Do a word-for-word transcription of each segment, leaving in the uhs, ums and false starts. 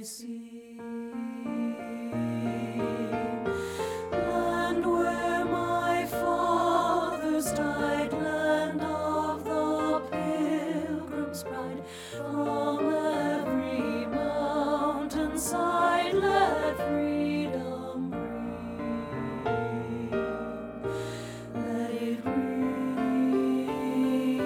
see. Land where my fathers died, land of the Pilgrim's pride. From every mountainside let freedom ring. Let it ring.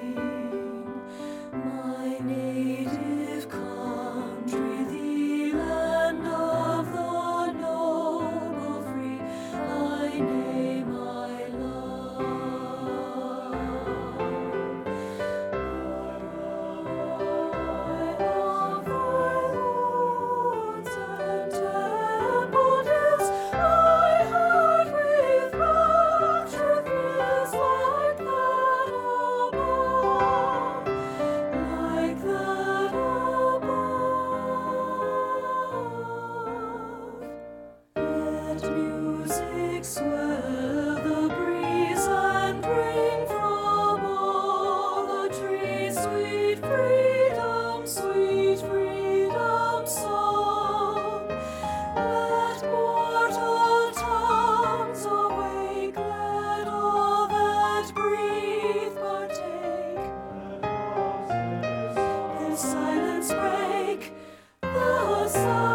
My native country, the land of the noble free, thy name I love. I love thy woods and temple hills, my heart with rapture thrills like that above, like that above. Let music swell the breeze and bring from all the trees sweet freedom, sweet freedom song. Let mortal tongues awake, let all that breathe partake. Let silence break, the silence.